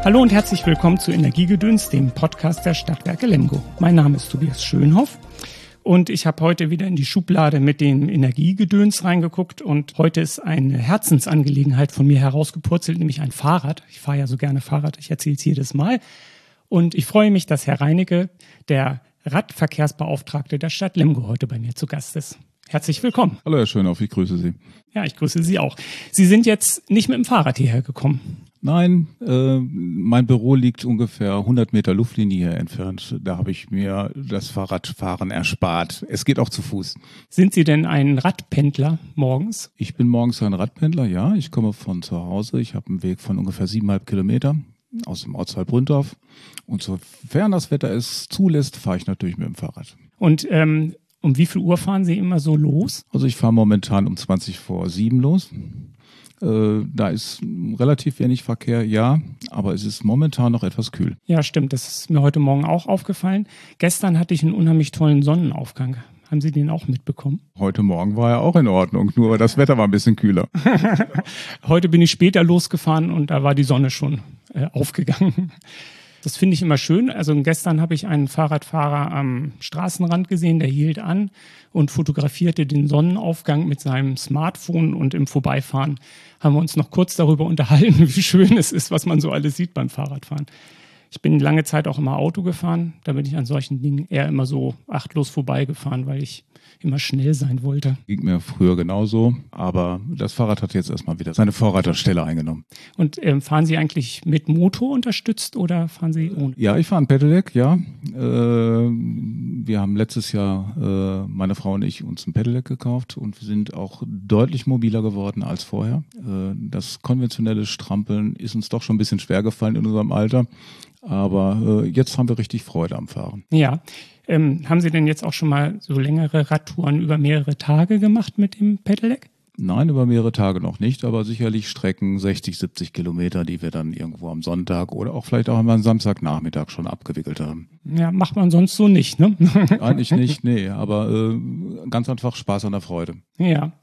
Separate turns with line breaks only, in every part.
Hallo und herzlich willkommen zu Energiegedöns, dem Podcast der Stadtwerke Lemgo. Mein Name ist Tobias Schönhoff und ich habe heute wieder in die Schublade mit dem Energiegedöns reingeguckt und heute ist eine Herzensangelegenheit von mir herausgepurzelt, nämlich ein Fahrrad. Ich fahre ja so gerne Fahrrad, ich erzähle es jedes Mal. Und ich freue mich, dass Herr Reinecke, der Radverkehrsbeauftragte der Stadt Lemgo, heute bei mir zu Gast ist. Herzlich willkommen.
Hallo Herr Schönhoff, ich grüße Sie.
Ja, ich grüße Sie auch. Sie sind jetzt nicht mit dem Fahrrad hierher gekommen.
Nein, mein Büro liegt ungefähr 100 Meter Luftlinie hier entfernt. Da habe ich mir das Fahrradfahren erspart. Es geht auch zu Fuß.
Sind Sie denn ein Radpendler morgens?
Ich bin morgens ein Radpendler, ja. Ich komme von zu Hause. Ich habe einen Weg von ungefähr 7,5 Kilometer aus dem Ortsteil Brünndorf. Und sofern das Wetter es zulässt, fahre ich natürlich mit dem Fahrrad.
Und um wie viel Uhr fahren Sie immer so los?
Also ich fahre momentan um 7:20 los. Da ist relativ wenig Verkehr, ja, aber es ist momentan noch etwas kühl.
Ja, stimmt. Das ist mir heute Morgen auch aufgefallen. Gestern hatte ich einen unheimlich tollen Sonnenaufgang. Haben Sie den auch mitbekommen?
Heute Morgen war er auch in Ordnung, nur das Wetter war ein bisschen kühler.
Heute bin ich später losgefahren und da war die Sonne schon aufgegangen. Das finde ich immer schön. Also gestern habe ich einen Fahrradfahrer am Straßenrand gesehen, der hielt an und fotografierte den Sonnenaufgang mit seinem Smartphone und im Vorbeifahren haben wir uns noch kurz darüber unterhalten, wie schön es ist, was man so alles sieht beim Fahrradfahren. Ich bin lange Zeit auch immer Auto gefahren, da bin ich an solchen Dingen eher immer so achtlos vorbeigefahren, weil ich immer schnell sein wollte.
Ging mir früher genauso, aber das Fahrrad hat jetzt erstmal wieder seine Vorreiterstelle eingenommen.
Und fahren Sie eigentlich mit Motor unterstützt oder fahren Sie ohne?
Ja, ich fahre ein Pedelec, ja. Wir haben letztes Jahr, meine Frau und ich, uns ein Pedelec gekauft und wir sind auch deutlich mobiler geworden als vorher. Das konventionelle Strampeln ist uns doch schon ein bisschen schwer gefallen in unserem Alter, aber jetzt haben wir richtig Freude am Fahren.
Ja. Haben Sie denn jetzt auch schon mal so längere Radtouren über mehrere Tage gemacht mit dem Pedelec?
Nein, über mehrere Tage noch nicht, aber sicherlich Strecken 60, 70 Kilometer, die wir dann irgendwo am Sonntag oder auch vielleicht auch am Samstagnachmittag schon abgewickelt haben.
Ja, macht man sonst so nicht, ne?
Eigentlich nicht, nee, aber ganz einfach Spaß an der Freude.
Ja.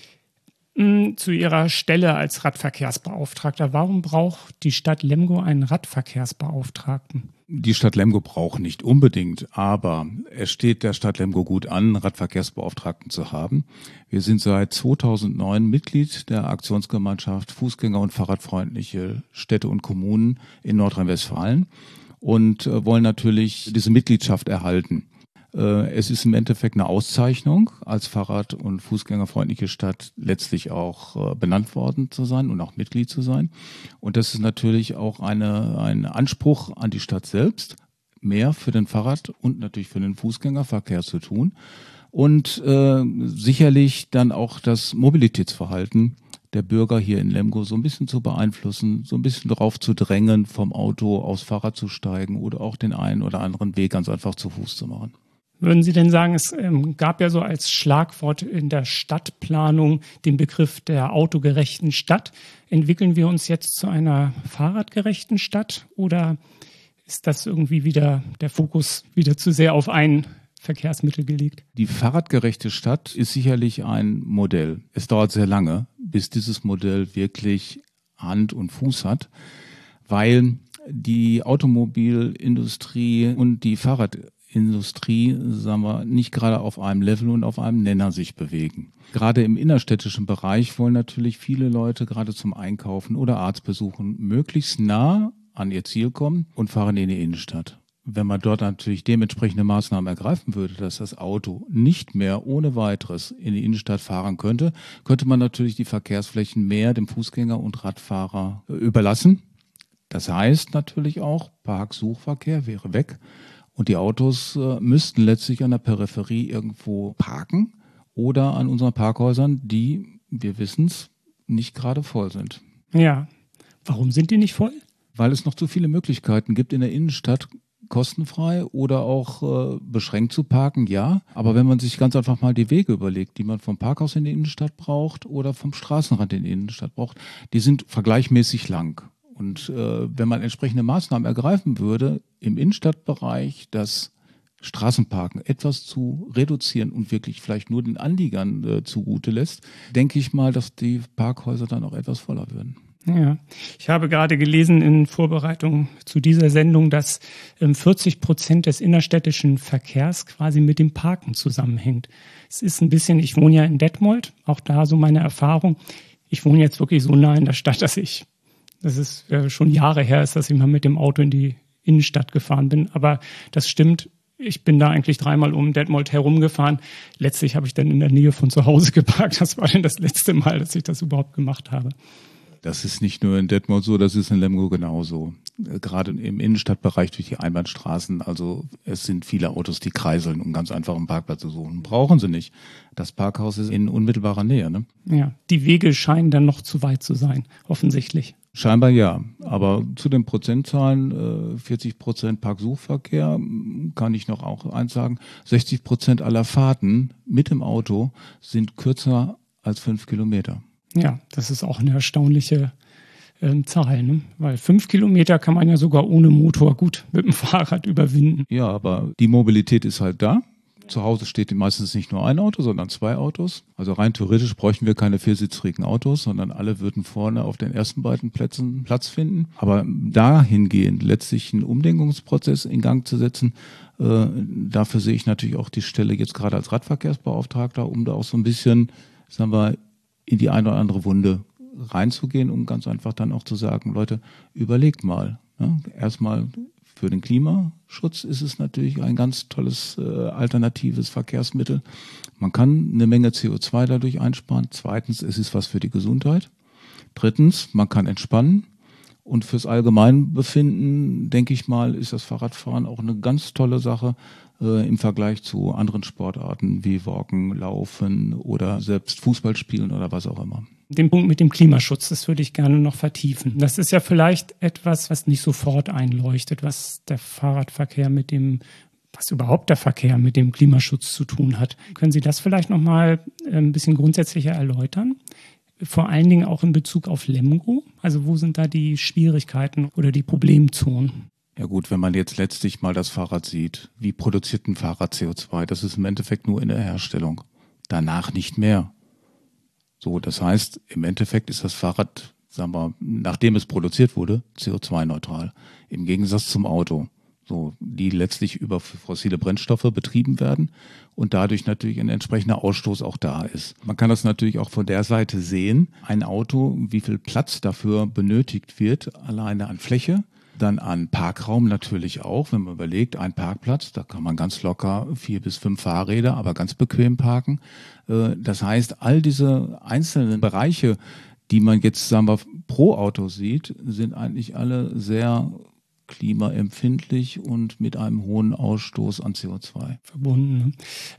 Zu Ihrer Stelle als Radverkehrsbeauftragter, warum braucht die Stadt Lemgo einen Radverkehrsbeauftragten?
Die Stadt Lemgo braucht nicht unbedingt, aber es steht der Stadt Lemgo gut an, Radverkehrsbeauftragten zu haben. Wir sind seit 2009 Mitglied der Aktionsgemeinschaft Fußgänger- und Fahrradfreundliche Städte und Kommunen in Nordrhein-Westfalen und wollen natürlich diese Mitgliedschaft erhalten. Es ist im Endeffekt eine Auszeichnung, als Fahrrad- und Fußgängerfreundliche Stadt letztlich auch benannt worden zu sein und auch Mitglied zu sein. Und das ist natürlich auch ein Anspruch an die Stadt selbst, mehr für den Fahrrad- und natürlich für den Fußgängerverkehr zu tun. Und sicherlich dann auch das Mobilitätsverhalten der Bürger hier in Lemgo so ein bisschen zu beeinflussen, so ein bisschen darauf zu drängen, vom Auto aufs Fahrrad zu steigen oder auch den einen oder anderen Weg ganz einfach zu Fuß zu machen.
Würden Sie denn sagen, es gab ja so als Schlagwort in der Stadtplanung den Begriff der autogerechten Stadt. Entwickeln wir uns jetzt zu einer fahrradgerechten Stadt oder ist das irgendwie wieder der Fokus wieder zu sehr auf ein Verkehrsmittel gelegt?
Die fahrradgerechte Stadt ist sicherlich ein Modell. Es dauert sehr lange, bis dieses Modell wirklich Hand und Fuß hat, weil die Automobilindustrie und die Fahrradindustrie, sagen wir, nicht gerade auf einem Level und auf einem Nenner sich bewegen. Gerade im innerstädtischen Bereich wollen natürlich viele Leute gerade zum Einkaufen oder Arztbesuchen möglichst nah an ihr Ziel kommen und fahren in die Innenstadt. Wenn man dort natürlich dementsprechende Maßnahmen ergreifen würde, dass das Auto nicht mehr ohne weiteres in die Innenstadt fahren könnte, könnte man natürlich die Verkehrsflächen mehr dem Fußgänger und Radfahrer überlassen. Das heißt natürlich auch, Parksuchverkehr wäre weg. Und die Autos müssten letztlich an der Peripherie irgendwo parken oder an unseren Parkhäusern, die, wir wissen es, nicht gerade voll sind.
Ja, warum sind die nicht voll?
Weil es noch zu viele Möglichkeiten gibt in der Innenstadt, kostenfrei oder auch beschränkt zu parken, ja. Aber wenn man sich ganz einfach mal die Wege überlegt, die man vom Parkhaus in die Innenstadt braucht oder vom Straßenrand in die Innenstadt braucht, die sind vergleichmäßig lang. Und wenn man entsprechende Maßnahmen ergreifen würde, im Innenstadtbereich das Straßenparken etwas zu reduzieren und wirklich vielleicht nur den Anliegern zugute lässt, denke ich mal, dass die Parkhäuser dann auch etwas voller würden.
Ja, ich habe gerade gelesen in Vorbereitung zu dieser Sendung, dass 40% des innerstädtischen Verkehrs quasi mit dem Parken zusammenhängt. Es ist ein bisschen, ich wohne ja in Detmold, auch da so meine Erfahrung. Ich wohne jetzt wirklich so nah in der Stadt, dass es schon Jahre her ist, dass ich mal mit dem Auto in die Innenstadt gefahren bin. Aber das stimmt, ich bin da eigentlich 3-mal um Detmold herumgefahren. Letztlich habe ich dann in der Nähe von zu Hause geparkt. Das war dann das letzte Mal, dass ich das überhaupt gemacht habe.
Das ist nicht nur in Detmold so, das ist in Lemgo genauso. Gerade im Innenstadtbereich durch die Einbahnstraßen, also es sind viele Autos, die kreiseln, um ganz einfach einen Parkplatz zu suchen. Brauchen sie nicht. Das Parkhaus ist in unmittelbarer Nähe, ne?
Ja, die Wege scheinen dann noch zu weit zu sein, offensichtlich.
Scheinbar ja, aber zu den Prozentzahlen, 40% Parksuchverkehr, kann ich noch auch eins sagen, 60% aller Fahrten mit dem Auto sind kürzer als 5 Kilometer.
Ja, das ist auch eine erstaunliche Zahl, ne? Weil 5 Kilometer kann man ja sogar ohne Motor gut mit dem Fahrrad überwinden.
Ja, aber die Mobilität ist halt da. Zu Hause steht meistens nicht nur ein Auto, sondern 2 Autos. Also rein theoretisch bräuchten wir keine viersitzigen Autos, sondern alle würden vorne auf den ersten beiden Plätzen Platz finden. Aber dahingehend letztlich einen Umdenkungsprozess in Gang zu setzen, dafür sehe ich natürlich auch die Stelle jetzt gerade als Radverkehrsbeauftragter, um da auch so ein bisschen, sagen wir, in die eine oder andere Wunde reinzugehen, um ganz einfach dann auch zu sagen, Leute, überlegt mal. Ne? Erstmal für den Klimaschutz ist es natürlich ein ganz tolles alternatives Verkehrsmittel. Man kann eine Menge CO2 dadurch einsparen. Zweitens, es ist was für die Gesundheit. Drittens, man kann entspannen. Und fürs Allgemeinbefinden, denke ich mal, ist das Fahrradfahren auch eine ganz tolle Sache im Vergleich zu anderen Sportarten wie Walken, Laufen oder selbst Fußball spielen oder was auch immer.
Den Punkt mit dem Klimaschutz, das würde ich gerne noch vertiefen. Das ist ja vielleicht etwas, was nicht sofort einleuchtet, was überhaupt der Verkehr mit dem Klimaschutz zu tun hat. Können Sie das vielleicht noch mal ein bisschen grundsätzlicher erläutern? Vor allen Dingen auch in Bezug auf Lemgo. Also wo sind da die Schwierigkeiten oder die Problemzonen?
Ja gut, wenn man jetzt letztlich mal das Fahrrad sieht, wie produziert ein Fahrrad CO2? Das ist im Endeffekt nur in der Herstellung. Danach nicht mehr. So, das heißt, im Endeffekt ist das Fahrrad, sagen wir, nachdem es produziert wurde, CO2-neutral. Im Gegensatz zum Auto. So, die letztlich über fossile Brennstoffe betrieben werden und dadurch natürlich ein entsprechender Ausstoß auch da ist. Man kann das natürlich auch von der Seite sehen. Ein Auto, wie viel Platz dafür benötigt wird, alleine an Fläche. Dann an Parkraum natürlich auch, wenn man überlegt, ein Parkplatz, da kann man ganz locker 4 bis 5 Fahrräder, aber ganz bequem parken. Das heißt, all diese einzelnen Bereiche, die man jetzt, sagen wir, pro Auto sieht, sind eigentlich alle sehr klimaempfindlich und mit einem hohen Ausstoß an CO2
verbunden.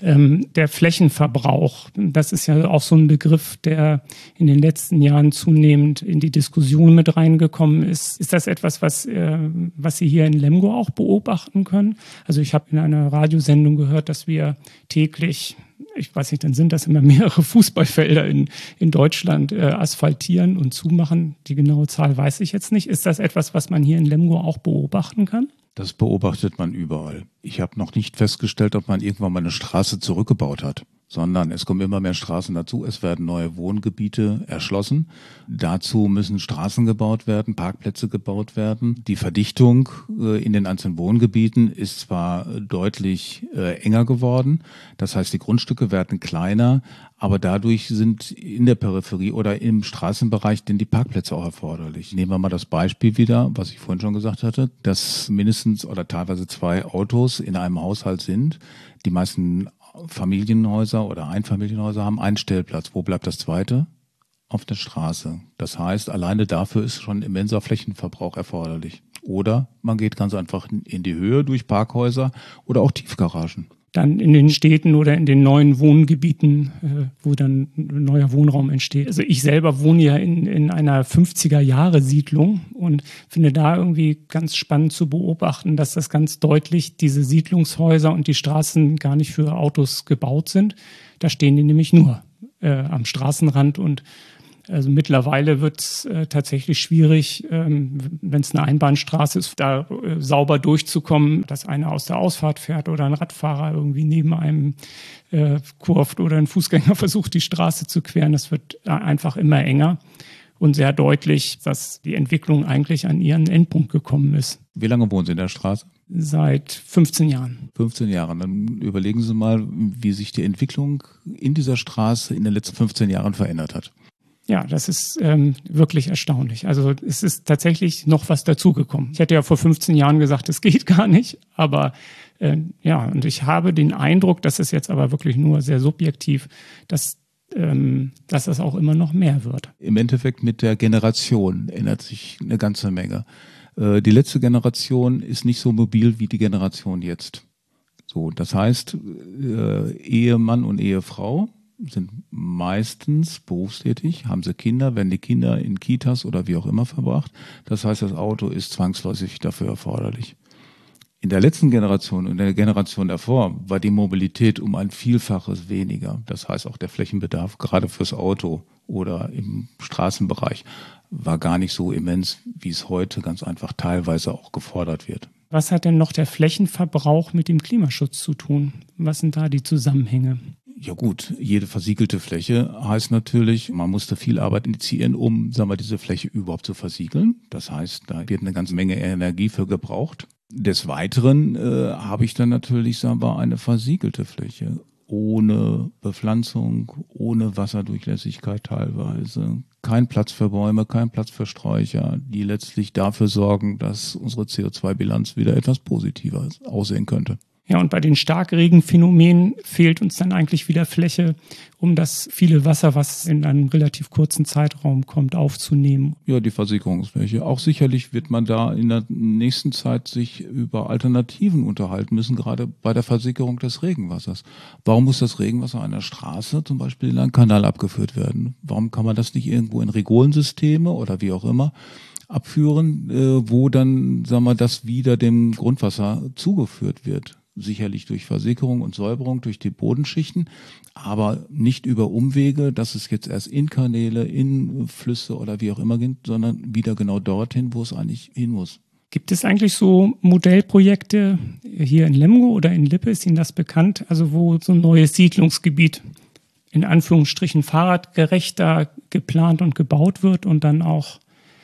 Der Flächenverbrauch, das ist ja auch so ein Begriff, der in den letzten Jahren zunehmend in die Diskussion mit reingekommen ist. Ist das etwas, was Sie hier in Lemgo auch beobachten können? Also ich habe in einer Radiosendung gehört, dass wir täglich, ich weiß nicht, dann sind das immer mehrere Fußballfelder in Deutschland asphaltieren und zumachen. Die genaue Zahl weiß ich jetzt nicht. Ist das etwas, was man hier in Lemgo auch beobachten kann?
Das beobachtet man überall. Ich habe noch nicht festgestellt, ob man irgendwann mal eine Straße zurückgebaut hat, sondern es kommen immer mehr Straßen dazu. Es werden neue Wohngebiete erschlossen. Dazu müssen Straßen gebaut werden, Parkplätze gebaut werden. Die Verdichtung in den einzelnen Wohngebieten ist zwar deutlich enger geworden. Das heißt, die Grundstücke werden kleiner, aber dadurch sind in der Peripherie oder im Straßenbereich denn die Parkplätze auch erforderlich. Nehmen wir mal das Beispiel wieder, was ich vorhin schon gesagt hatte, dass mindestens oder teilweise 2 Autos in einem Haushalt sind. Die meisten Familienhäuser oder Einfamilienhäuser haben einen Stellplatz. Wo bleibt das zweite? Auf der Straße. Das heißt, alleine dafür ist schon immenser Flächenverbrauch erforderlich. Oder man geht ganz einfach in die Höhe durch Parkhäuser oder auch Tiefgaragen.
Dann in den Städten oder in den neuen Wohngebieten, wo dann neuer Wohnraum entsteht. Also ich selber wohne ja in einer 50er-Jahre-Siedlung und finde da irgendwie ganz spannend zu beobachten, dass das ganz deutlich diese Siedlungshäuser und die Straßen gar nicht für Autos gebaut sind. Da stehen die nämlich nur am Straßenrand und also mittlerweile wird es tatsächlich schwierig, wenn es eine Einbahnstraße ist, da sauber durchzukommen, dass einer aus der Ausfahrt fährt oder ein Radfahrer irgendwie neben einem kurvt oder ein Fußgänger versucht, die Straße zu queren. Das wird einfach immer enger. und sehr deutlich, dass die Entwicklung eigentlich an ihren Endpunkt gekommen ist.
Wie lange wohnen Sie in der Straße?
Seit 15 Jahren.
15 Jahren. Dann überlegen Sie mal, wie sich die Entwicklung in dieser Straße in den letzten 15 Jahren verändert hat.
Ja, das ist wirklich erstaunlich. Also es ist tatsächlich noch was dazugekommen. Ich hätte ja vor 15 Jahren gesagt, es geht gar nicht. Aber und ich habe den Eindruck, das ist jetzt aber wirklich nur sehr subjektiv, dass das auch immer noch mehr wird.
Im Endeffekt mit der Generation ändert sich eine ganze Menge. Die letzte Generation ist nicht so mobil wie die Generation jetzt. So, das heißt, Ehemann und Ehefrau sind meistens berufstätig, haben sie Kinder, werden die Kinder in Kitas oder wie auch immer verbracht. Das heißt, das Auto ist zwangsläufig dafür erforderlich. In der letzten Generation und der Generation davor war die Mobilität um ein Vielfaches weniger. Das heißt, auch der Flächenbedarf gerade fürs Auto oder im Straßenbereich war gar nicht so immens, wie es heute ganz einfach teilweise auch gefordert wird.
Was hat denn noch der Flächenverbrauch mit dem Klimaschutz zu tun? Was sind da die Zusammenhänge?
Ja gut, jede versiegelte Fläche heißt natürlich, man musste viel Arbeit initiieren, um, diese Fläche überhaupt zu versiegeln. Das heißt, da wird eine ganze Menge Energie für gebraucht. Des Weiteren habe ich dann natürlich, eine versiegelte Fläche ohne Bepflanzung, ohne Wasserdurchlässigkeit teilweise. Kein Platz für Bäume, kein Platz für Sträucher, die letztlich dafür sorgen, dass unsere CO2-Bilanz wieder etwas positiver aussehen könnte.
Ja, und bei den Starkregenphänomenen fehlt uns dann eigentlich wieder Fläche, um das viele Wasser, was in einem relativ kurzen Zeitraum kommt, aufzunehmen.
Ja, die Versickerungsfläche. Auch sicherlich wird man da in der nächsten Zeit sich über Alternativen unterhalten müssen, gerade bei der Versickerung des Regenwassers. Warum muss das Regenwasser einer Straße zum Beispiel in einen Kanal abgeführt werden? Warum kann man das nicht irgendwo in Rigolensysteme oder wie auch immer abführen, wo dann, das wieder dem Grundwasser zugeführt wird? Sicherlich durch Versickerung und Säuberung durch die Bodenschichten, aber nicht über Umwege, dass es jetzt erst in Kanäle, in Flüsse oder wie auch immer geht, sondern wieder genau dorthin, wo es eigentlich hin muss.
Gibt es eigentlich so Modellprojekte hier in Lemgo oder in Lippe, ist Ihnen das bekannt? Also wo so ein neues Siedlungsgebiet in Anführungsstrichen fahrradgerechter geplant und gebaut wird und dann auch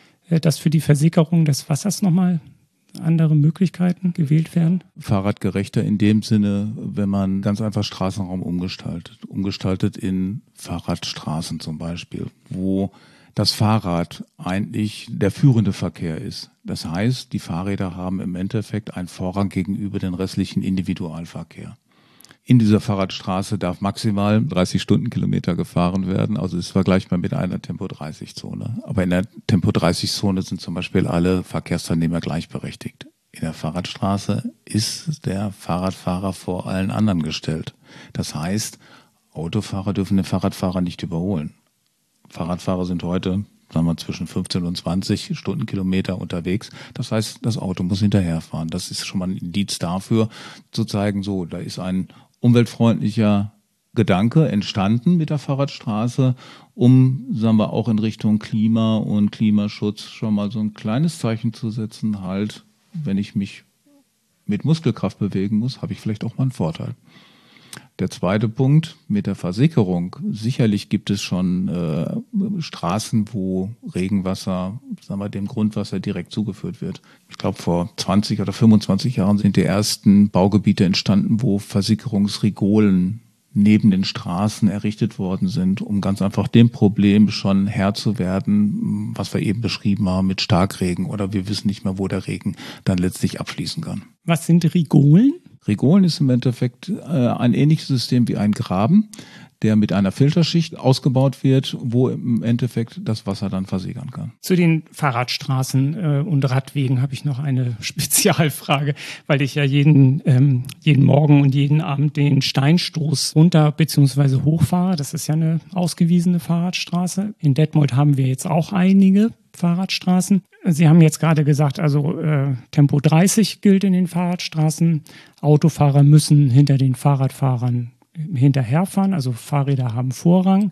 das für die Versickerung des Wassers nochmal andere Möglichkeiten gewählt werden?
Fahrradgerechter in dem Sinne, wenn man ganz einfach Straßenraum umgestaltet in Fahrradstraßen zum Beispiel, wo das Fahrrad eigentlich der führende Verkehr ist. Das heißt, die Fahrräder haben im Endeffekt einen Vorrang gegenüber den restlichen Individualverkehr. In dieser Fahrradstraße darf maximal 30 Stundenkilometer gefahren werden, also ist vergleichbar mit einer Tempo-30-Zone. Aber in der Tempo-30-Zone sind zum Beispiel alle Verkehrsteilnehmer gleichberechtigt. In der Fahrradstraße ist der Fahrradfahrer vor allen anderen gestellt. Das heißt, Autofahrer dürfen den Fahrradfahrer nicht überholen. Fahrradfahrer sind heute, zwischen 15 und 20 Stundenkilometer unterwegs. Das heißt, das Auto muss hinterherfahren. Das ist schon mal ein Indiz dafür, zu zeigen, da ist ein umweltfreundlicher Gedanke entstanden mit der Fahrradstraße, um, auch in Richtung Klima und Klimaschutz schon mal so ein kleines Zeichen zu setzen, wenn ich mich mit Muskelkraft bewegen muss, habe ich vielleicht auch mal einen Vorteil. Der zweite Punkt mit der Versickerung. Sicherlich gibt es schon Straßen, wo Regenwasser, dem Grundwasser direkt zugeführt wird. Ich glaube, vor 20 oder 25 Jahren sind die ersten Baugebiete entstanden, wo Versickerungsrigolen neben den Straßen errichtet worden sind, um ganz einfach dem Problem schon Herr zu werden, was wir eben beschrieben haben mit Starkregen oder wir wissen nicht mehr, wo der Regen dann letztlich abfließen kann.
Was sind Rigolen?
Rigolen ist im Endeffekt ein ähnliches System wie ein Graben, der mit einer Filterschicht ausgebaut wird, wo im Endeffekt das Wasser dann versickern kann.
Zu den Fahrradstraßen und Radwegen habe ich noch eine Spezialfrage, weil ich ja jeden Morgen und jeden Abend den Steinstoß runter bzw. hochfahre. Das ist ja eine ausgewiesene Fahrradstraße. In Detmold haben wir jetzt auch einige Fahrradstraßen. Sie haben jetzt gerade gesagt, Tempo 30 gilt in den Fahrradstraßen. Autofahrer müssen hinter den Fahrradfahrern hinterherfahren, also Fahrräder haben Vorrang.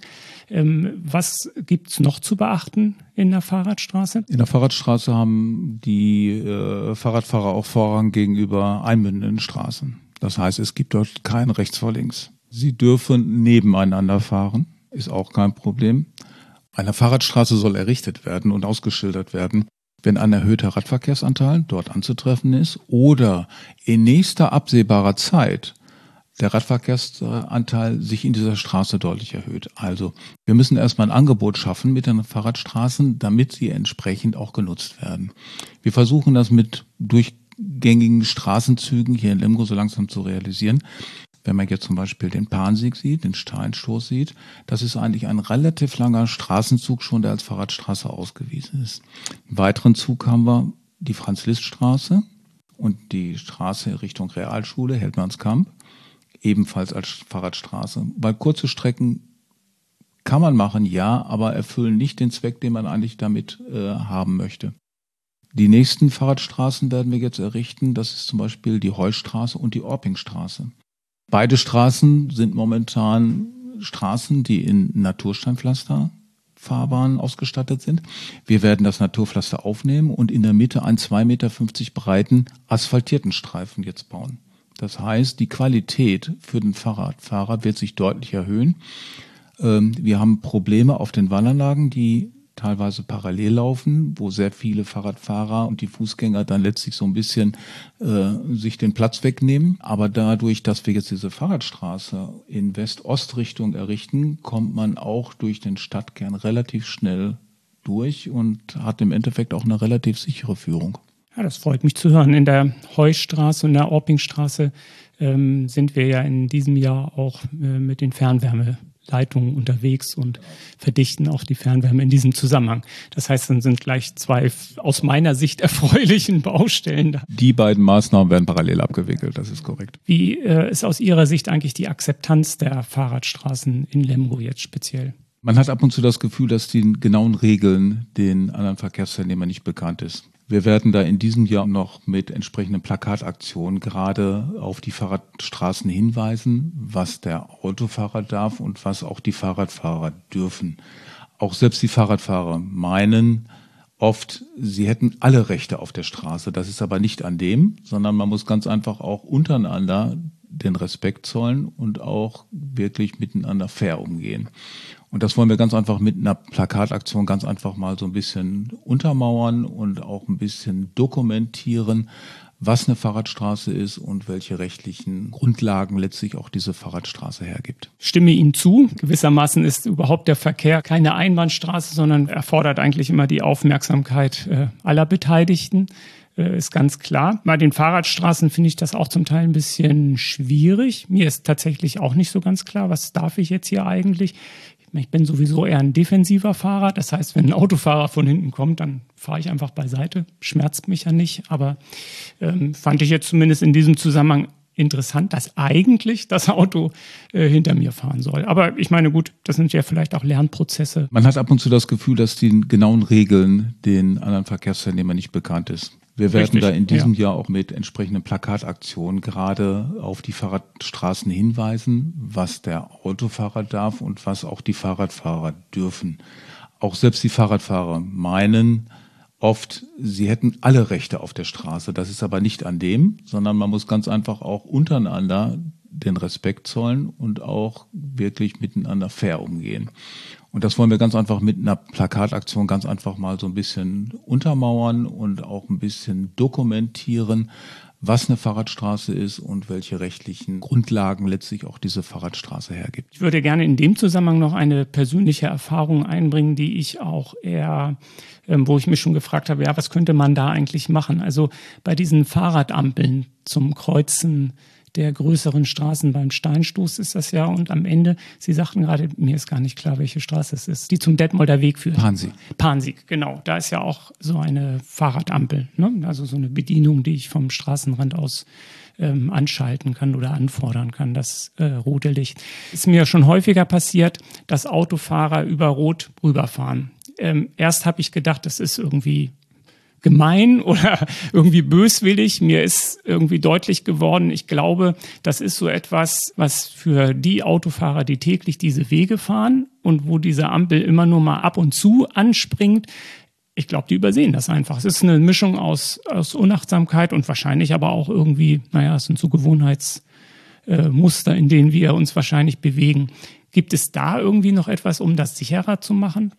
Was gibt es noch zu beachten in der Fahrradstraße?
In der Fahrradstraße haben die Fahrradfahrer auch Vorrang gegenüber einmündenden Straßen. Das heißt, es gibt dort kein rechts vor links. Sie dürfen nebeneinander fahren, ist auch kein Problem. Eine Fahrradstraße soll errichtet werden und ausgeschildert werden, wenn ein erhöhter Radverkehrsanteil dort anzutreffen ist oder in nächster absehbarer Zeit der Radverkehrsanteil sich in dieser Straße deutlich erhöht. Also wir müssen erstmal ein Angebot schaffen mit den Fahrradstraßen, damit sie entsprechend auch genutzt werden. Wir versuchen das mit durchgängigen Straßenzügen hier in Lemgo so langsam zu realisieren. Wenn man jetzt zum Beispiel den Pansieg sieht, den Steinstoß sieht, das ist eigentlich ein relativ langer Straßenzug schon, der als Fahrradstraße ausgewiesen ist. Im weiteren Zug haben wir die Franz-Liszt-Straße und die Straße Richtung Realschule, Heldmannskamp, ebenfalls als Fahrradstraße. Weil kurze Strecken kann man machen, ja, aber erfüllen nicht den Zweck, den man eigentlich damit haben möchte. Die nächsten Fahrradstraßen werden wir jetzt errichten. Das ist zum Beispiel die Heustraße und die Orpingstraße. Beide Straßen sind momentan Straßen, die in Natursteinpflasterfahrbahnen ausgestattet sind. Wir werden das Naturpflaster aufnehmen und in der Mitte einen 2,50 Meter breiten asphaltierten Streifen jetzt bauen. Das heißt, die Qualität für den Fahrradfahrer wird sich deutlich erhöhen. Wir haben Probleme auf den Wallanlagen, die teilweise parallel laufen, wo sehr viele Fahrradfahrer und die Fußgänger dann letztlich so ein bisschen sich den Platz wegnehmen. Aber dadurch, dass wir jetzt diese Fahrradstraße in West-Ost-Richtung errichten, kommt man auch durch den Stadtkern relativ schnell durch und hat im Endeffekt auch eine relativ sichere Führung.
Ja, das freut mich zu hören. In der Heustraße und der Orpingstraße sind wir ja in diesem Jahr auch mit den Fernwärmeleitungen unterwegs und verdichten auch die Fernwärme in diesem Zusammenhang. Das heißt, dann sind gleich zwei aus meiner Sicht erfreulichen Baustellen da.
Die beiden Maßnahmen werden parallel abgewickelt, das ist korrekt.
Wie ist aus Ihrer Sicht eigentlich die Akzeptanz der Fahrradstraßen in Lemgo jetzt speziell?
Man hat ab und zu das Gefühl, dass die genauen Regeln den anderen Verkehrsteilnehmern nicht bekannt ist. Wir werden da in diesem Jahr noch mit entsprechenden Plakataktionen gerade auf die Fahrradstraßen hinweisen, was der Autofahrer darf und was auch die Fahrradfahrer dürfen. Auch selbst die Fahrradfahrer meinen oft, sie hätten alle Rechte auf der Straße. Das ist aber nicht an dem, sondern man muss ganz einfach auch untereinander den Respekt zollen und auch wirklich miteinander fair umgehen. Und das wollen wir ganz einfach mit einer Plakataktion ganz einfach mal so ein bisschen untermauern und auch ein bisschen dokumentieren, was eine Fahrradstraße ist und welche rechtlichen Grundlagen letztlich auch diese Fahrradstraße hergibt.
Stimme Ihnen zu. Gewissermaßen ist überhaupt der Verkehr keine Einbahnstraße, sondern erfordert eigentlich immer die Aufmerksamkeit aller Beteiligten. Ist ganz klar. Bei den Fahrradstraßen finde ich das auch zum Teil ein bisschen schwierig. Mir ist tatsächlich auch nicht so ganz klar, was darf ich jetzt hier eigentlich? Ich bin sowieso eher ein defensiver Fahrer. Das heißt, wenn ein Autofahrer von hinten kommt, dann fahre ich einfach beiseite. Schmerzt mich ja nicht. Aber fand ich jetzt zumindest in diesem Zusammenhang interessant, dass eigentlich das Auto hinter mir fahren soll. Aber ich meine, gut, das sind ja vielleicht auch Lernprozesse.
Man hat ab und zu das Gefühl, dass die genauen Regeln den anderen Verkehrsteilnehmern nicht bekannt ist. Wir werden da in diesem Jahr auch mit entsprechenden Plakataktionen gerade auf die Fahrradstraßen hinweisen, was der Autofahrer darf und was auch die Fahrradfahrer dürfen. Auch selbst die Fahrradfahrer meinen oft, sie hätten alle Rechte auf der Straße. Das ist aber nicht an dem, sondern man muss ganz einfach auch untereinander den Respekt zollen und auch wirklich miteinander fair umgehen. Und das wollen wir ganz einfach mit einer Plakataktion ganz einfach mal so ein bisschen untermauern und auch ein bisschen dokumentieren, was eine Fahrradstraße ist und welche rechtlichen Grundlagen letztlich auch diese Fahrradstraße hergibt.
Ich würde gerne in dem Zusammenhang noch eine persönliche Erfahrung einbringen, die ich auch eher, wo ich mich schon gefragt habe, ja, was könnte man da eigentlich machen? Also bei diesen Fahrradampeln zum Kreuzen der größeren Straßen beim Steinstoß ist das ja. Und am Ende, Sie sagten gerade, mir ist gar nicht klar, welche Straße es ist, die zum Detmolder Weg führt. Pansieg, genau. Da ist ja auch so eine Fahrradampel, ne? Also so eine Bedienung, die ich vom Straßenrand aus anschalten kann oder anfordern kann, das rote Licht. Ist mir schon häufiger passiert, dass Autofahrer über Rot rüberfahren. Erst habe ich gedacht, das ist irgendwie gemein oder irgendwie böswillig. Mir ist irgendwie deutlich geworden, ich glaube, das ist so etwas, was für die Autofahrer, die täglich diese Wege fahren und wo diese Ampel immer nur mal ab und zu anspringt, ich glaube, die übersehen das einfach. Es ist eine Mischung aus Unachtsamkeit und wahrscheinlich aber auch irgendwie, es sind so Gewohnheitsmuster, in denen wir uns wahrscheinlich bewegen. Gibt es da irgendwie noch etwas, um das sicherer zu machen? Weil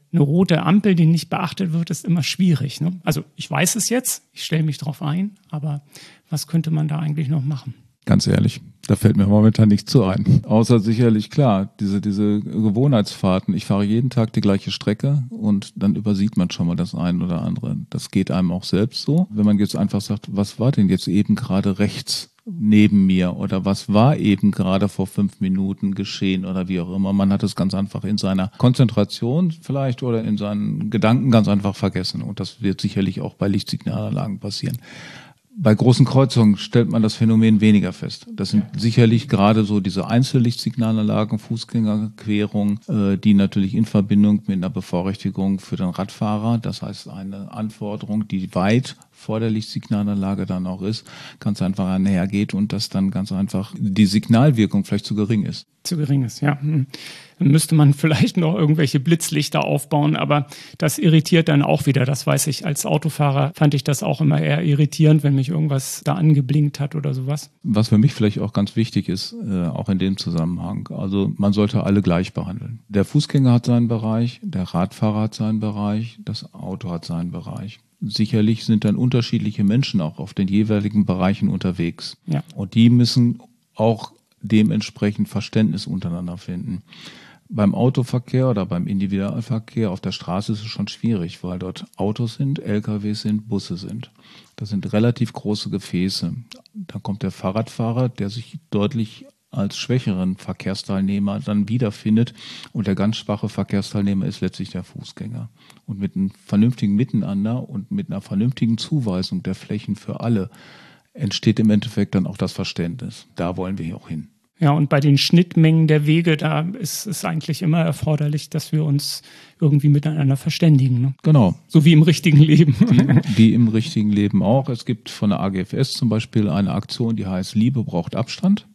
eine rote Ampel, die nicht beachtet wird, ist immer schwierig, ne? Also ich weiß es jetzt, ich stelle mich drauf ein, aber was könnte man da eigentlich noch machen?
Ganz ehrlich, da fällt mir momentan nichts zu ein. Außer sicherlich, klar, diese Gewohnheitsfahrten. Ich fahre jeden Tag die gleiche Strecke und dann übersieht man schon mal das eine oder andere. Das geht einem auch selbst so. Wenn man jetzt einfach sagt, was war denn jetzt eben gerade rechts neben mir oder was war eben gerade vor 5 Minuten geschehen oder wie auch immer. Man hat es ganz einfach in seiner Konzentration vielleicht oder in seinen Gedanken ganz einfach vergessen. Und das wird sicherlich auch bei Lichtsignalanlagen passieren. Bei großen Kreuzungen stellt man das Phänomen weniger fest. Das sind sicherlich gerade so diese Einzellichtsignalanlagen, Fußgängerquerungen, die natürlich in Verbindung mit einer Bevorrechtigung für den Radfahrer, das heißt eine Anforderung, die weit vor der Lichtsignalanlage dann auch ist, ganz einfach einhergeht und dass dann ganz einfach die Signalwirkung vielleicht zu gering ist.
Zu gering ist, ja. Dann müsste man vielleicht noch irgendwelche Blitzlichter aufbauen, aber das irritiert dann auch wieder. Das weiß ich, als Autofahrer fand ich das auch immer eher irritierend, wenn mich irgendwas da angeblinkt hat oder sowas.
Was für mich vielleicht auch ganz wichtig ist, auch in dem Zusammenhang, also man sollte alle gleich behandeln. Der Fußgänger hat seinen Bereich, der Radfahrer hat seinen Bereich, das Auto hat seinen Bereich. Sicherlich sind dann unterschiedliche Menschen auch auf den jeweiligen Bereichen unterwegs.
Ja.
Und die müssen auch dementsprechend Verständnis untereinander finden. Beim Autoverkehr oder beim Individualverkehr auf der Straße ist es schon schwierig, weil dort Autos sind, LKWs sind, Busse sind. Das sind relativ große Gefäße. Da kommt der Fahrradfahrer, der sich deutlich als schwächeren Verkehrsteilnehmer dann wiederfindet. Und der ganz schwache Verkehrsteilnehmer ist letztlich der Fußgänger. Und mit einem vernünftigen Miteinander und mit einer vernünftigen Zuweisung der Flächen für alle entsteht im Endeffekt dann auch das Verständnis. Da wollen wir hier auch hin.
Ja, und bei den Schnittmengen der Wege, da ist es eigentlich immer erforderlich, dass wir uns irgendwie miteinander verständigen. Ne?
Genau.
So wie im richtigen Leben.
Wie im richtigen Leben auch. Es gibt von der AGFS zum Beispiel eine Aktion, die heißt Liebe braucht Abstand.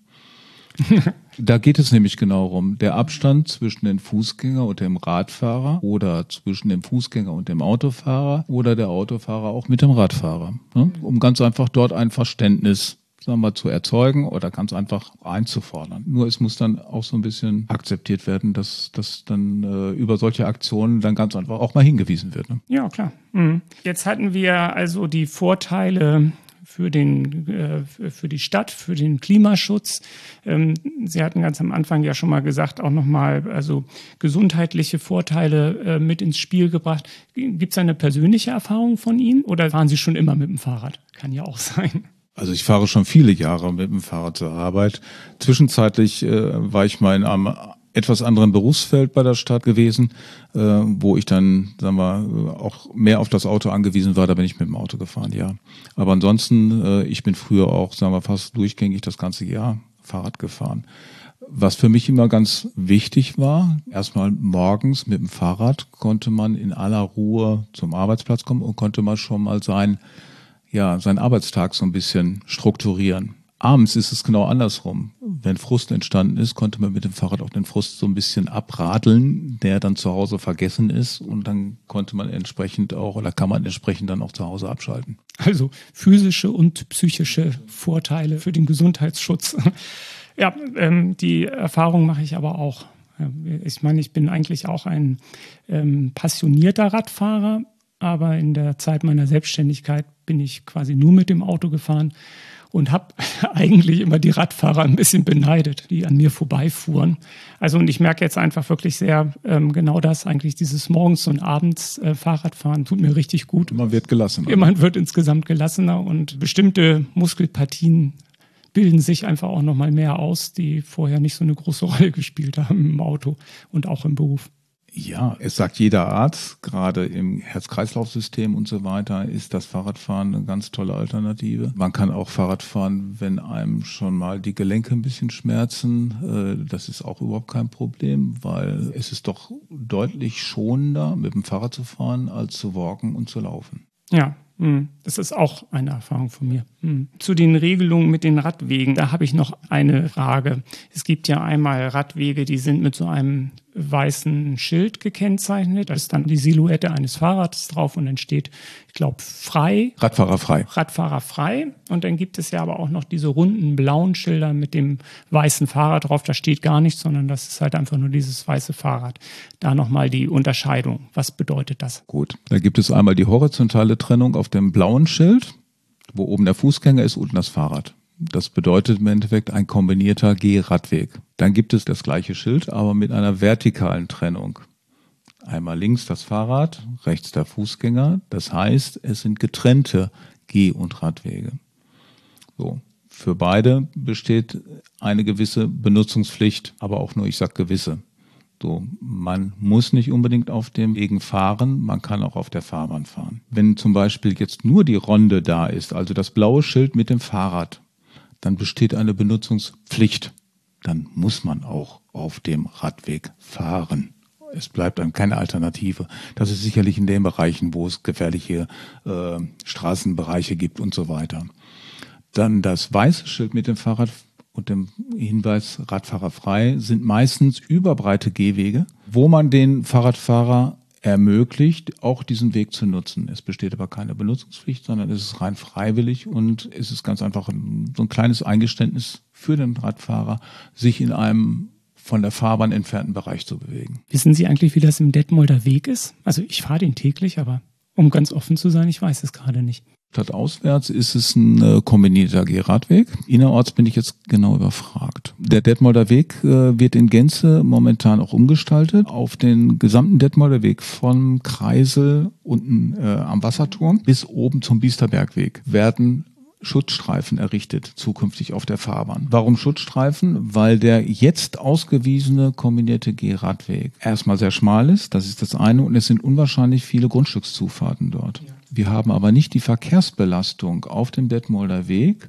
Da geht es nämlich genau darum, der Abstand zwischen dem Fußgänger und dem Radfahrer oder zwischen dem Fußgänger und dem Autofahrer oder der Autofahrer auch mit dem Radfahrer. Ne? Um ganz einfach dort ein Verständnis, sagen wir, zu erzeugen oder ganz einfach einzufordern. Nur es muss dann auch so ein bisschen akzeptiert werden, dass dann über solche Aktionen dann ganz einfach auch mal hingewiesen wird. Ne?
Ja, klar. Jetzt hatten wir also die Vorteile für die Stadt, für den Klimaschutz. Sie hatten ganz am Anfang ja schon mal gesagt, auch nochmal also gesundheitliche Vorteile mit ins Spiel gebracht. Gibt es eine persönliche Erfahrung von Ihnen oder fahren Sie schon immer mit dem Fahrrad? Kann ja auch sein.
Also ich fahre schon viele Jahre mit dem Fahrrad zur Arbeit. Zwischenzeitlich war ich mal in einem etwas anderen Berufsfeld bei der Stadt gewesen, wo ich dann, sagen wir, auch mehr auf das Auto angewiesen war. Da bin ich mit dem Auto gefahren, ja. Aber ansonsten, ich bin früher auch, sagen wir, fast durchgängig das ganze Jahr Fahrrad gefahren. Was für mich immer ganz wichtig war, erstmal morgens mit dem Fahrrad konnte man in aller Ruhe zum Arbeitsplatz kommen und konnte man schon mal seinen Arbeitstag so ein bisschen strukturieren. Abends ist es genau andersrum. Wenn Frust entstanden ist, konnte man mit dem Fahrrad auch den Frust so ein bisschen abradeln, der dann zu Hause vergessen ist. Und dann konnte man entsprechend auch oder kann man entsprechend dann auch zu Hause abschalten.
Also physische und psychische Vorteile für den Gesundheitsschutz. Ja, die Erfahrung mache ich aber auch. Ich meine, ich bin eigentlich auch ein passionierter Radfahrer, aber in der Zeit meiner Selbstständigkeit bin ich quasi nur mit dem Auto gefahren und habe eigentlich immer die Radfahrer ein bisschen beneidet, die an mir vorbeifuhren. Also und ich merke jetzt einfach wirklich sehr genau das, eigentlich dieses Morgens- und Abends Fahrradfahren tut mir richtig gut.
Man wird gelassener.
Man wird insgesamt gelassener und bestimmte Muskelpartien bilden sich einfach auch noch mal mehr aus, die vorher nicht so eine große Rolle gespielt haben im Auto und auch im Beruf.
Ja, es sagt jeder Arzt, gerade im Herz-Kreislauf-System und so weiter, ist das Fahrradfahren eine ganz tolle Alternative. Man kann auch Fahrrad fahren, wenn einem schon mal die Gelenke ein bisschen schmerzen. Das ist auch überhaupt kein Problem, weil es ist doch deutlich schonender, mit dem Fahrrad zu fahren, als zu walken und zu laufen.
Ja, das ist auch eine Erfahrung von mir. Zu den Regelungen mit den Radwegen, da habe ich noch eine Frage. Es gibt ja einmal Radwege, die sind mit so einem weißen Schild gekennzeichnet. Da ist dann die Silhouette eines Fahrrads drauf und dann steht, ich glaube, frei.
Radfahrerfrei.
Radfahrerfrei. Und dann gibt es ja aber auch noch diese runden blauen Schilder mit dem weißen Fahrrad drauf. Da steht gar nichts, sondern das ist halt einfach nur dieses weiße Fahrrad. Da nochmal die Unterscheidung. Was bedeutet das?
Gut, da gibt es einmal die horizontale Trennung auf dem blauen Schild, wo oben der Fußgänger ist, unten das Fahrrad. Das bedeutet im Endeffekt ein kombinierter Gehradweg. Dann gibt es das gleiche Schild, aber mit einer vertikalen Trennung. Einmal links das Fahrrad, rechts der Fußgänger. Das heißt, es sind getrennte Geh- und Radwege. So. Für beide besteht eine gewisse Benutzungspflicht, aber auch nur, ich sage gewisse. So, man muss nicht unbedingt auf dem Wegen fahren, man kann auch auf der Fahrbahn fahren. Wenn zum Beispiel jetzt nur die Ronde da ist, also das blaue Schild mit dem Fahrrad, dann besteht eine Benutzungspflicht. Dann muss man auch auf dem Radweg fahren. Es bleibt dann keine Alternative. Das ist sicherlich in den Bereichen, wo es gefährliche Straßenbereiche gibt und so weiter. Dann das weiße Schild mit dem Fahrrad und dem Hinweis Radfahrerfrei sind meistens überbreite Gehwege, wo man den Fahrradfahrer ermöglicht, auch diesen Weg zu nutzen. Es besteht aber keine Benutzungspflicht, sondern es ist rein freiwillig und es ist ganz einfach so ein kleines Eingeständnis für den Radfahrer, sich in einem von der Fahrbahn entfernten Bereich zu bewegen.
Wissen Sie eigentlich, wie das im Detmolder Weg ist? Also ich fahre den täglich, aber um ganz offen zu sein, ich weiß es gerade nicht.
Stadtauswärts ist es ein kombinierter Gehradweg. Innerorts bin ich jetzt genau überfragt. Der Detmolder Weg wird in Gänze momentan auch umgestaltet. Auf den gesamten Detmolder Weg vom Kreisel unten am Wasserturm bis oben zum Biesterbergweg werden Schutzstreifen errichtet, zukünftig auf der Fahrbahn. Warum Schutzstreifen? Weil der jetzt ausgewiesene kombinierte Gehradweg erstmal sehr schmal ist, das ist das eine, und es sind unwahrscheinlich viele Grundstückszufahrten dort. Ja. Wir haben aber nicht die Verkehrsbelastung auf dem Detmolder Weg,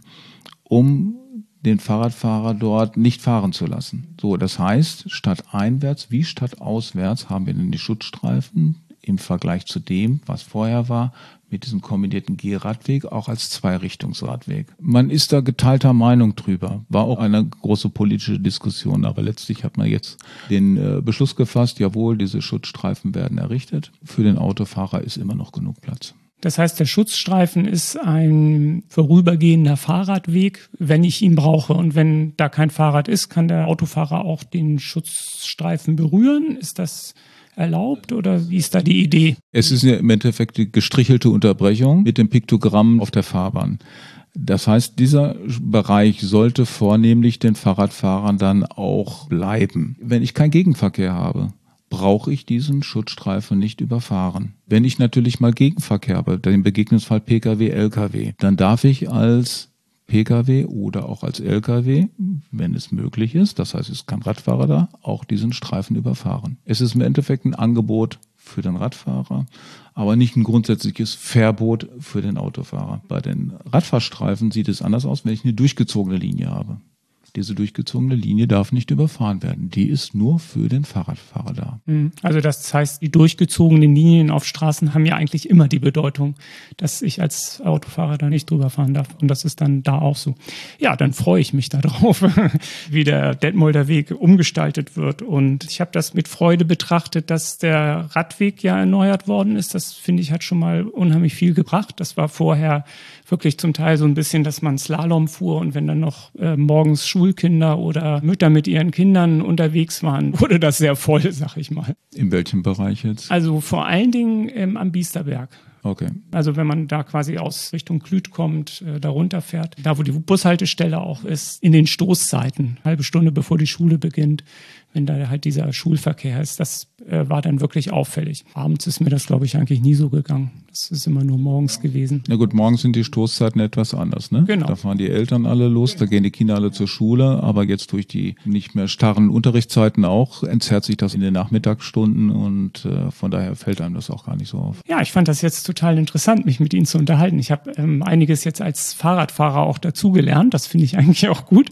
um den Fahrradfahrer dort nicht fahren zu lassen. So, das heißt, stadteinwärts wie stadtauswärts haben wir dann die Schutzstreifen im Vergleich zu dem, was vorher war, mit diesem kombinierten Gehradweg auch als Zweirichtungsradweg. Man ist da geteilter Meinung drüber. War auch eine große politische Diskussion, aber letztlich hat man jetzt den Beschluss gefasst, jawohl, diese Schutzstreifen werden errichtet. Für den Autofahrer ist immer noch genug Platz.
Das heißt, der Schutzstreifen ist ein vorübergehender Fahrradweg, wenn ich ihn brauche. Und wenn da kein Fahrrad ist, kann der Autofahrer auch den Schutzstreifen berühren. Ist das erlaubt oder wie ist da die Idee?
Es ist ja im Endeffekt die gestrichelte Unterbrechung mit dem Piktogramm auf der Fahrbahn. Das heißt, dieser Bereich sollte vornehmlich den Fahrradfahrern dann auch bleiben. Wenn ich keinen Gegenverkehr habe, brauche ich diesen Schutzstreifen nicht überfahren. Wenn ich natürlich mal Gegenverkehr habe, den Begegnungsfall Pkw, Lkw, dann darf ich als Pkw oder auch als Lkw, wenn es möglich ist, das heißt, es ist kein Radfahrer da, auch diesen Streifen überfahren. Es ist im Endeffekt ein Angebot für den Radfahrer, aber nicht ein grundsätzliches Verbot für den Autofahrer. Bei den Radfahrstreifen sieht es anders aus, wenn ich eine durchgezogene Linie habe. Diese durchgezogene Linie darf nicht überfahren werden. Die ist nur für den Fahrradfahrer da.
Also das heißt, die durchgezogenen Linien auf Straßen haben ja eigentlich immer die Bedeutung, dass ich als Autofahrer da nicht drüber fahren darf. Und das ist dann da auch so. Ja, dann freue ich mich darauf, wie der Detmolder Weg umgestaltet wird. Und ich habe das mit Freude betrachtet, dass der Radweg ja erneuert worden ist. Das, finde ich, hat schon mal unheimlich viel gebracht. Das war vorher wirklich zum Teil so ein bisschen, dass man Slalom fuhr und wenn dann noch morgens Schulkinder oder Mütter mit ihren Kindern unterwegs waren, wurde das sehr voll, sag ich mal.
In welchem Bereich jetzt?
Also vor allen Dingen am Biesterberg.
Okay.
Also wenn man da quasi aus Richtung Klüt kommt, da runterfährt, da wo die Bushaltestelle auch ist, in den Stoßzeiten, halbe Stunde bevor die Schule beginnt, wenn da halt dieser Schulverkehr ist, das war dann wirklich auffällig. Abends ist mir das, glaube ich, eigentlich nie so gegangen. Das ist immer nur morgens gewesen.
Na gut, morgens sind die Stoßzeiten etwas anders, ne?
Genau.
Da fahren die Eltern alle los, da gehen die Kinder alle zur Schule, aber jetzt durch die nicht mehr starren Unterrichtszeiten auch entzerrt sich das in den Nachmittagsstunden und von daher fällt einem das auch gar nicht so auf.
Ja, ich fand das jetzt total interessant, mich mit Ihnen zu unterhalten. Ich habe einiges jetzt als Fahrradfahrer auch dazugelernt. Das finde ich eigentlich auch gut.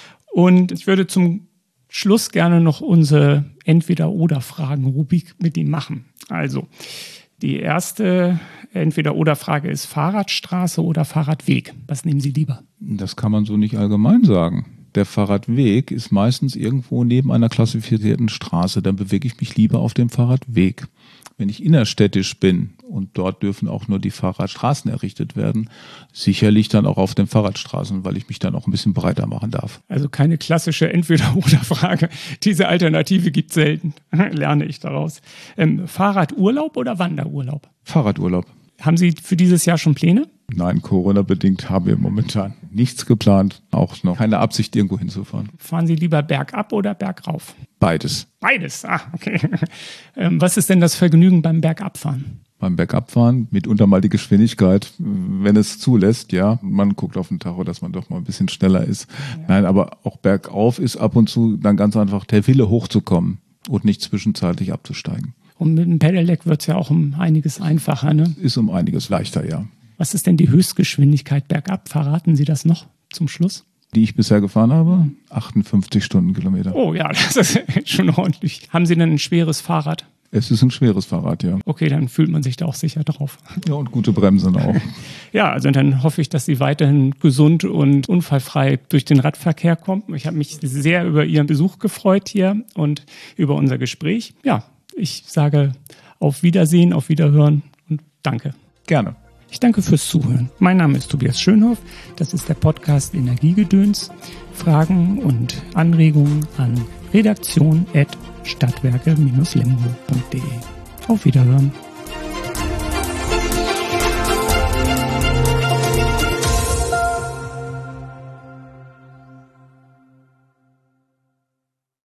Und ich würde zum Schluss gerne noch unsere Entweder-oder-Fragen-Rubrik mit Ihnen machen. Also, Die erste Entweder-oder-Frage ist Fahrradstraße oder Fahrradweg. Was nehmen Sie lieber?
Das kann man so nicht allgemein sagen. Der Fahrradweg ist meistens irgendwo neben einer klassifizierten Straße. Dann bewege ich mich lieber auf dem Fahrradweg. Wenn ich innerstädtisch bin und dort dürfen auch nur die Fahrradstraßen errichtet werden, sicherlich dann auch auf den Fahrradstraßen, weil ich mich dann auch ein bisschen breiter machen darf.
Also keine klassische Entweder-oder-Frage. Diese Alternative gibt es selten, lerne ich daraus. Fahrradurlaub oder Wanderurlaub?
Fahrradurlaub.
Haben Sie für dieses Jahr schon Pläne?
Nein, Corona-bedingt haben wir momentan nichts geplant, auch noch keine Absicht, irgendwo hinzufahren.
Fahren Sie lieber bergab oder bergauf?
Beides.
Beides, okay. Was ist denn das Vergnügen beim Bergabfahren?
Beim Bergabfahren mitunter mal die Geschwindigkeit, wenn es zulässt, ja. Man guckt auf den Tacho, dass man doch mal ein bisschen schneller ist. Ja. Nein, aber auch bergauf ist ab und zu dann ganz einfach der Wille hochzukommen und nicht zwischenzeitlich abzusteigen.
Und mit dem Pedelec wird es ja auch um einiges einfacher, ne?
Ist um einiges leichter, ja.
Was ist denn die Höchstgeschwindigkeit bergab? Verraten Sie das noch zum Schluss?
Die ich bisher gefahren habe? 58 Stundenkilometer.
Oh ja, das ist schon ordentlich. Haben Sie denn ein schweres Fahrrad?
Es ist ein schweres Fahrrad, ja.
Okay, dann fühlt man sich da auch sicher drauf.
Ja, und gute Bremsen auch.
Ja, also dann hoffe ich, dass Sie weiterhin gesund und unfallfrei durch den Radverkehr kommen. Ich habe mich sehr über Ihren Besuch gefreut hier und über unser Gespräch. Ja, ich sage auf Wiedersehen, auf Wiederhören und danke.
Gerne.
Ich danke fürs Zuhören. Mein Name ist Tobias Schönhoff. Das ist der Podcast Energiegedöns. Fragen und Anregungen an redaktion@stadtwerke-lemgo.de. Auf Wiederhören.